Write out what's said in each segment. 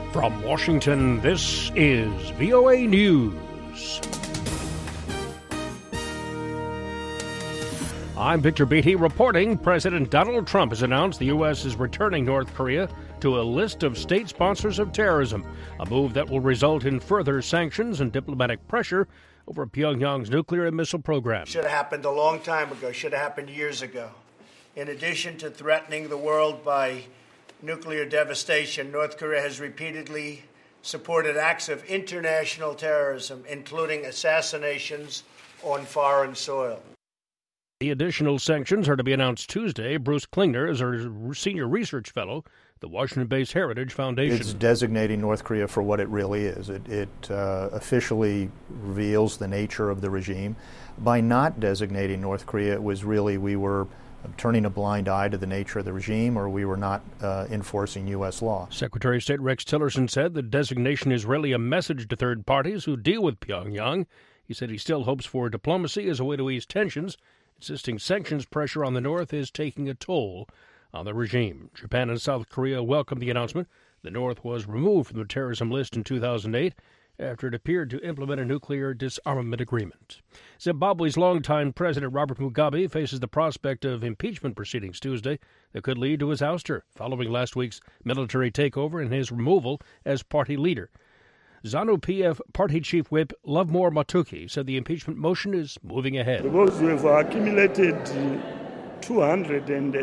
From Washington, this is VOA News. I'm Victor Beatty reporting President Donald Trump has announced the U.S. is returning North Korea to a list of state sponsors of terrorism, a move that will result in further sanctions and diplomatic pressure over Pyongyang's nuclear and missile program. Should have happened a long time ago, should have happened years ago. In addition to threatening the world by nuclear devastation, North Korea has repeatedly supported acts of international terrorism, including assassinations on foreign soil. The additional sanctions are to be announced Tuesday. Bruce Klingner is our senior research fellow at the Washington-based Heritage Foundation. It's designating North Korea for what it really is. It officially reveals the nature of the regime. By not designating North Korea, it was really we were turning a blind eye to the nature of the regime, or we were not enforcing U.S. law. Secretary of State Rex Tillerson said the designation is really a message to third parties who deal with Pyongyang. He said he still hopes for diplomacy as a way to ease tensions, insisting sanctions pressure on the North is taking a toll on the regime. Japan and South Korea welcomed the announcement. The North was removed from the terrorism list in 2008 after it appeared to implement a nuclear disarmament agreement. Zimbabwe's longtime President Robert Mugabe faces the prospect of impeachment proceedings Tuesday that could lead to his ouster following last week's military takeover and his removal as party leader. ZANU-PF Party Chief Whip Lovemore Matuki said the impeachment motion is moving ahead. Because we've accumulated 230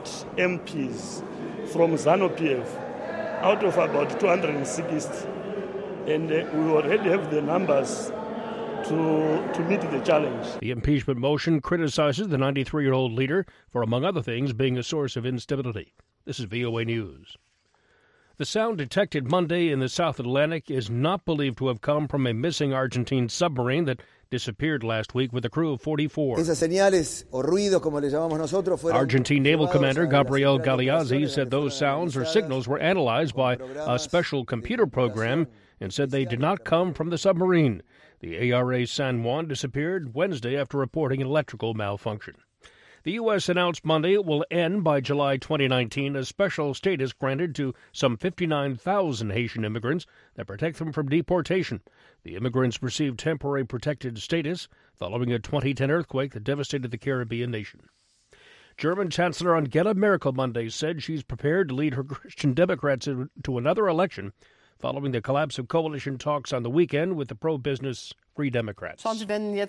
MPs from ZANU-PF out of about 260. And we already have the numbers to meet the challenge. The impeachment motion criticizes the 93-year-old leader for, among other things, being a source of instability. This is VOA News. The sound detected Monday in the South Atlantic is not believed to have come from a missing Argentine submarine that disappeared last week with a crew of 44. Argentine Naval Commander Gabriel Galeazzi said those sounds or signals were analyzed by a special computer program and said they did not come from the submarine. The ARA San Juan disappeared Wednesday after reporting an electrical malfunction. The U.S. announced Monday it will end by July 2019 a special status granted to some 59,000 Haitian immigrants that protect them from deportation. The immigrants received temporary protected status following a 2010 earthquake that devastated the Caribbean nation. German Chancellor Angela Merkel Monday said she's prepared to lead her Christian Democrats to another election following the collapse of coalition talks on the weekend with the pro-business Free Democrats. Ms.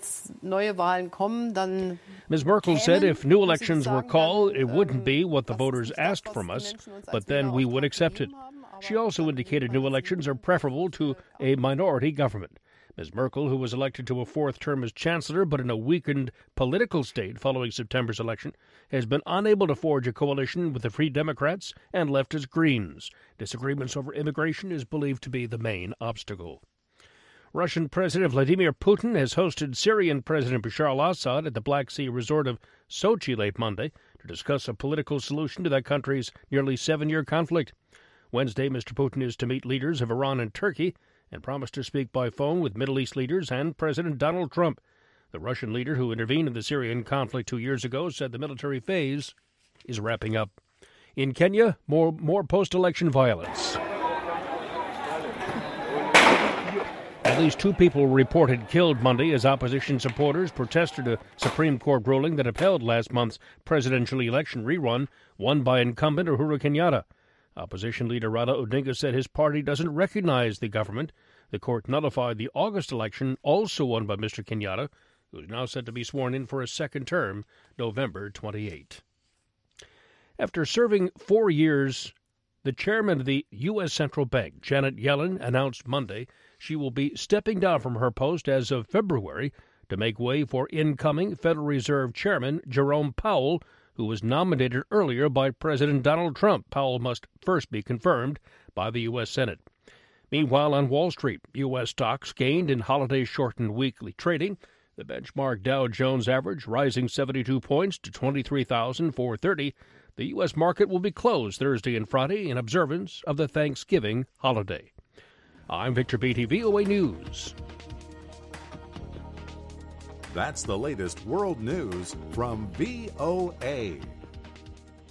Merkel said if new elections were called, it wouldn't be what the voters asked from us, but then we would accept it. She also indicated new elections are preferable to a minority government. Ms. Merkel, who was elected to a fourth term as chancellor but in a weakened political state following September's election, has been unable to forge a coalition with the Free Democrats and leftist Greens. Disagreements over immigration is believed to be the main obstacle. Russian President Vladimir Putin has hosted Syrian President Bashar al-Assad at the Black Sea resort of Sochi late Monday to discuss a political solution to that country's nearly 7-year conflict. Wednesday, Mr. Putin is to meet leaders of Iran and Turkey and promised to speak by phone with Middle East leaders and President Donald Trump. The Russian leader who intervened in the Syrian conflict 2 years ago said the military phase is wrapping up. In Kenya, more post-election violence. At least 2 people were reported killed Monday as opposition supporters protested a Supreme Court ruling that upheld last month's presidential election rerun won by incumbent Uhuru Kenyatta. Opposition leader Raila Odinga said his party doesn't recognize the government. The court nullified the August election, also won by Mr. Kenyatta, who is now set to be sworn in for a second term, November 28. After serving 4 years, the chairman of the U.S. Central Bank, Janet Yellen, announced Monday she will be stepping down from her post as of February to make way for incoming Federal Reserve Chairman Jerome Powell, who was nominated earlier by President Donald Trump. Powell must first be confirmed by the U.S. Senate. Meanwhile, on Wall Street, U.S. stocks gained in holiday-shortened weekly trading. The benchmark Dow Jones average rising 72 points to 23,430. The U.S. market will be closed Thursday and Friday in observance of the Thanksgiving holiday. I'm Victor Beatty, VOA News. That's the latest world news from VOA.